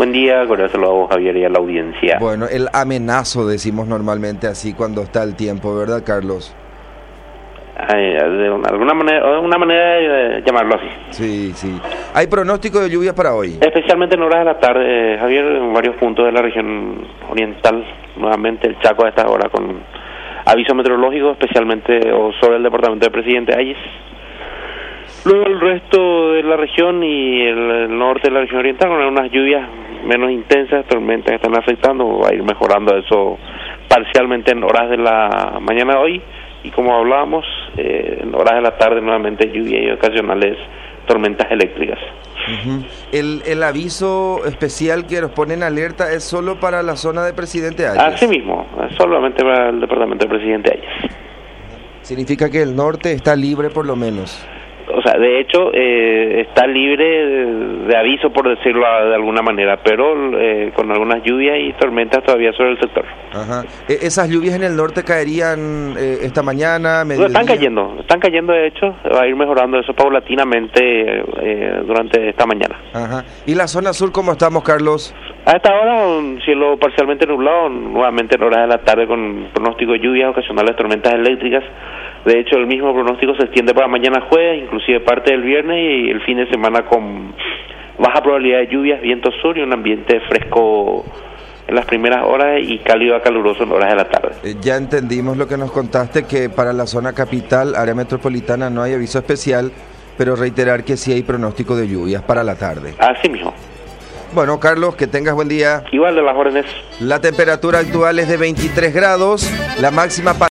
Buen día, cordial saludo a vos, Javier, y a la audiencia. Bueno, el amenazo decimos normalmente así cuando está el tiempo, ¿verdad, Carlos? De una manera de llamarlo así. Sí. ¿Hay pronóstico de lluvia para hoy? Especialmente en horas de la tarde, Javier, en varios puntos de la región oriental, nuevamente el Chaco a esta hora con aviso meteorológico, especialmente sobre el departamento de Presidente Hayes. Luego el resto de la región y el norte de la región oriental con unas lluvias menos intensas, tormentas que están afectando, va a ir mejorando eso parcialmente en horas de la mañana de hoy, y como hablábamos, en horas de la tarde nuevamente lluvia y ocasionales tormentas eléctricas. El aviso especial que nos pone en alerta es solo para la zona de Presidente Hayes. Así mismo, solamente para el departamento de Presidente Hayes. Significa que el norte está libre por lo menos. O sea, de hecho, está libre de aviso, por decirlo de alguna manera, pero con algunas lluvias y tormentas todavía sobre el sector. Ajá. ¿Esas lluvias en el norte caerían esta mañana, mediodía? Están cayendo de hecho, va a ir mejorando eso paulatinamente durante esta mañana. Ajá. ¿Y la zona sur cómo estamos, Carlos? A esta hora, un cielo parcialmente nublado, nuevamente en horas de la tarde con pronóstico de lluvias, ocasionales tormentas eléctricas. De hecho, el mismo pronóstico se extiende para mañana jueves, inclusive parte del viernes y el fin de semana con baja probabilidad de lluvias, viento sur y un ambiente fresco en las primeras horas y cálido a caluroso en horas de la tarde. Ya entendimos lo que nos contaste, que para la zona capital, área metropolitana, no hay aviso especial, pero reiterar que sí hay pronóstico de lluvias para la tarde. Así mismo. Bueno, Carlos, que tengas buen día. Igual de las órdenes. La temperatura actual es de 23 grados, la máxima para